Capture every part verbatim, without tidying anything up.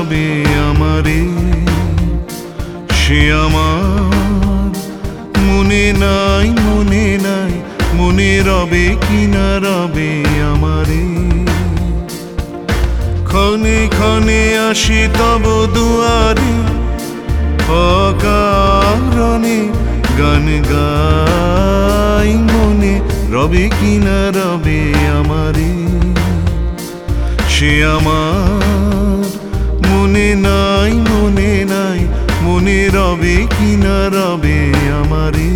রবে আমারে, সে আমার মনে নাই, মনে নাই, মনে রবে কিনা রবে আমারে। ক্ষণে ক্ষণে আসি তব দুয়ারে, অকারণে গান গাই মনে রবে কিনা রবে আমারে, সে আমার মনে নাই, মনে নাই, মনে রবে কিনা রবে আমারে।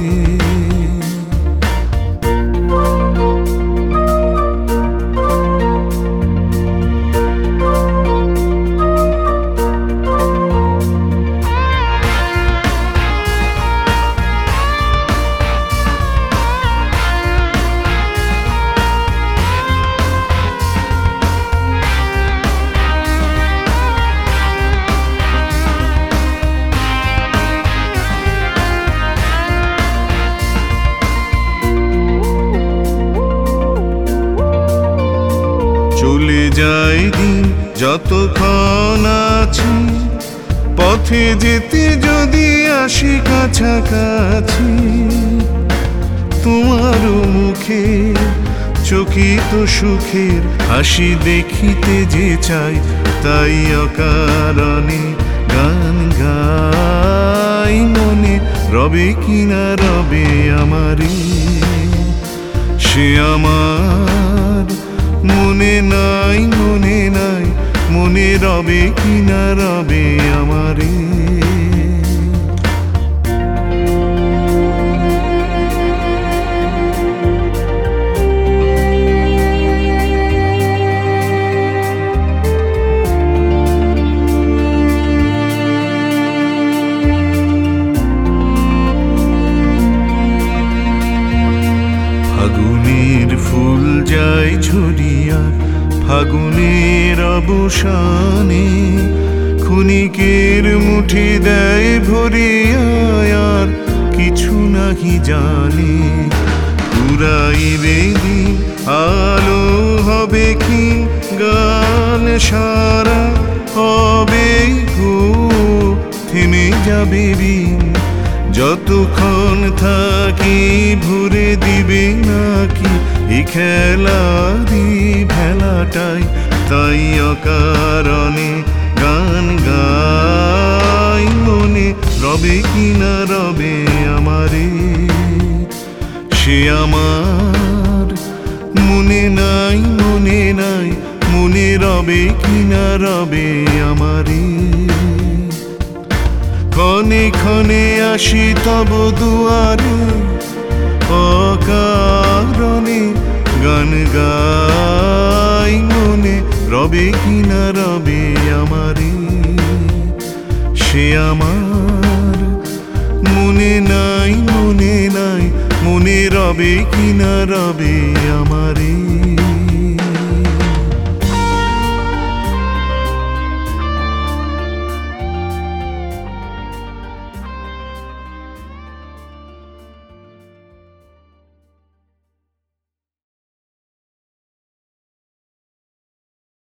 চলে যায় দিন যতক্ষণ আছি, পথে যেতে যদি আসি কাছাকাছি, তোমার মুখে চকিত সুখের হাসি দেখিতে যে চাই, তাই অকারণে গান গাই মনে রবে কিনা রবে আমারে, সে আমার মনে নাই, মনে নাই, মনে রবে কিনা রবে আমারে। ফাগুনের ফুল যায় ঝরিয়া ফাগুনের অবসানে, ক্ষণিকের মুঠি দেয় ভরিয়া, আর কিছু নাহি জানে। পুরাইবে দিন আলো হবে কি গান সারা হবে গো, থেমে যাবে দিন যতক্ষণ থাকি, ভরে দিবে নাকি এই খেলারি ভেলাটাই, তাই অকারণে গান গাই মনে রবে কিনা রবে আমারে, সে আমার মনে নাই, মনে নাই, মনে রবে কিনা রবে আমারে। ক্ষণে ক্ষণে আসি তব দুয়ারে, অকারণে গান গাই মনে রবে কিনা রবে আমারে, সে আমার মনে নাই, মনে নাই, মনে রবে কিনা রবে আমারে।